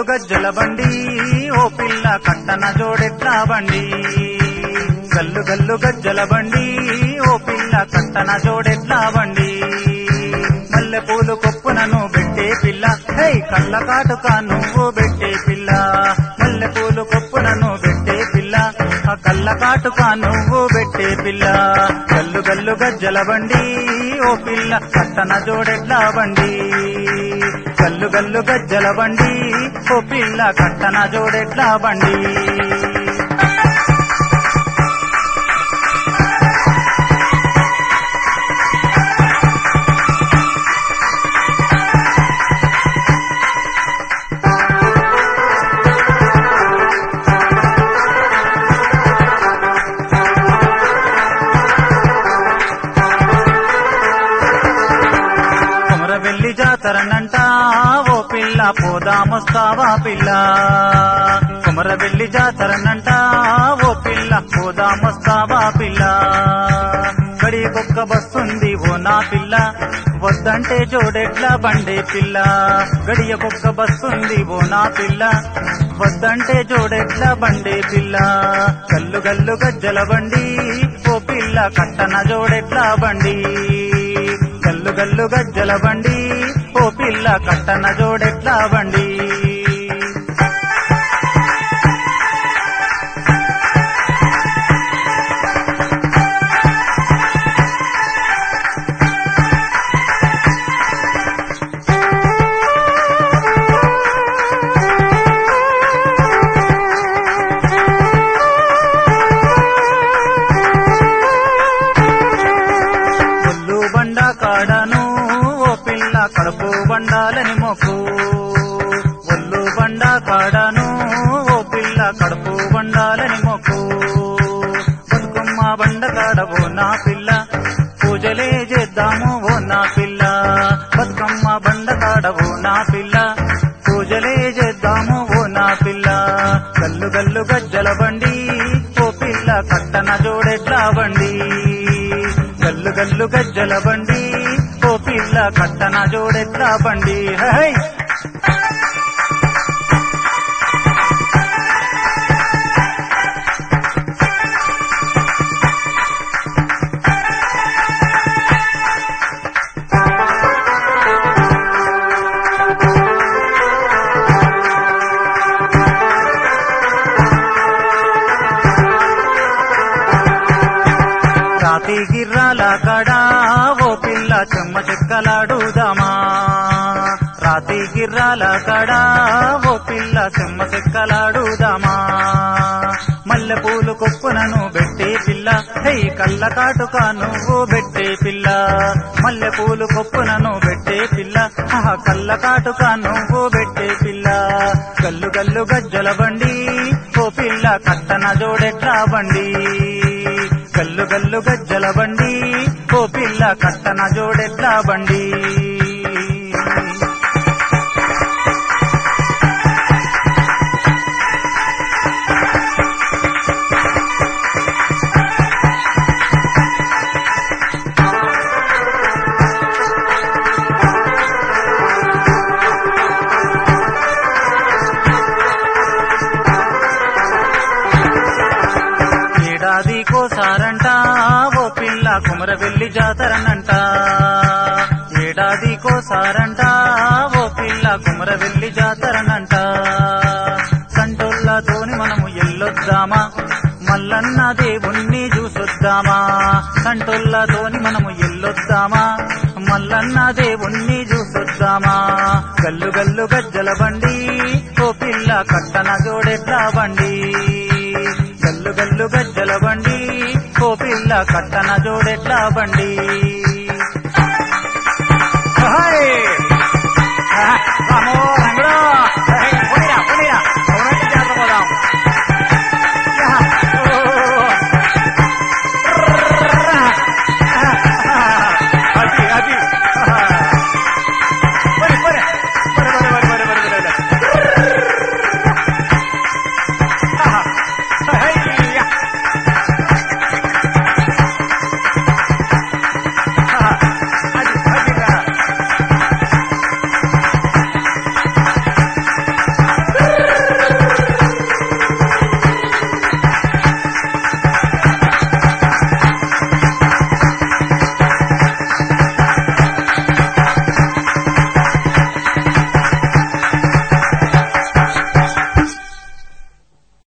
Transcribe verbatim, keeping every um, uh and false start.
గజ్జల బండి ఓ పిల్ల కట్టన జోడెట్లా బండి గల్లు గల్లు గజ్జల బండి ఓ పిల్ల కట్టన జోడెట్లా బండి మల్లె పూలు కొప్పునను పెట్టే పిల్ల హై కళ్ళ కాటుక నువ్వు పెట్టే పిల్ల మల్లె పూలు కొప్పునను పెట్టే పిల్ల ఆ కళ్ళ కాటుక నువ్వు పెట్టే పిల్ల గల్లు గల్లు గజ్జల బండి ఓ పిల్ల కట్టన జోడెట్లా బండి గల్లు గల్లు గజ్జల బండి ఓ పిల్ల కట్టన జోడెట్లా బండి కొమరవెల్లి జాతరనంట ఓ పిల్ల పోదామొస్తావా పిల్ల కొమరవెల్లి జాతరనంట ఓ పిల్ల పోదామొస్తావా పిల్ల గడికొక్క బస్సుంది ఓ నా పిల్ల వద్దంటే జోడెట్లా బండే పిల్ల గడియకొక్క బస్సుంది ఓ నా పిల్ల వద్దంటే జోడెట్లా బండే పిల్ల గల్లు గల్లు గజ్జల బండి ఓ పిల్ల కట్టన జోడెట్లా బండి గల్లు గల్లు గజ్జల బండి ఓ పిల్ల కట్టన జోడెట్లా బండి కాడను ఓ పిల్ల కడుపు బండాలని మొక్కు ఒళ్ళు బండ కాడను ఓ పిల్ల కడుపు బండాలని మొక్కు బతుకమ్మ బండ కాడవో నా పిల్ల పూజలే చేద్దాము ఓ నా పిల్ల బతుకమ్మ బండ కాడవో నా పిల్ల పూజలే చేద్దాము ఓ నా పిల్ల గల్లు గల్లు గజ్జల బండి ఓ పిల్ల కట్టన జోడెట్లా బండి గల్లు గల్లు గజ్జల బండి ఓ పిల్ల కట్టన జోడెట్లా బండి హై రాతి గిర్రాల కాడా ఓ పిల్ల చెమ్మ చెక్కలాడుదామా రాతి గిర్రాల కాడా ఓ పిల్ల చెమ్మ చెక్కలాడుదామా మల్లె పూలు కొప్పునను పెట్టే పిల్ల హై కళ్ళ కాటుక నువ్వు పెట్టే పిల్ల మల్లె పూలు కొప్పునను పెట్టే పిల్ల ఆహా కళ్ళ కాటుక నువ్వు పెట్టే పిల్ల గల్లు గల్లు గజ్జల బండి ఓ పిల్ల కట్టన జోడెట్లా బండి గల్లు గల్లు గజ్జల బండి ఓ పిల్ల కట్టన జోడెట్లా బండి ఏడాదికోసారంట ఓ పిల్ల కొమరవెల్లి జాతరనంట ఏడాదికోసారంట ఓ పిల్ల కొమరవెల్లి జాతరనంట సంటోళ్ళతోని మనము ఎల్లొద్దామా మల్లన్న దేవుణ్ణి చూసొద్దామా సంటోళ్ళతోని మనము ఎల్లొద్దామా మల్లన్న దేవుణ్ణి చూసొద్దామా గల్లు గల్లు గజ్జల బండి ఓ పిల్ల కట్టన జోడెట్లా బండి గల్లు గల్లు గజ్జల బండి ఓ పిల్ల కట్టన జోడెట్లా బండి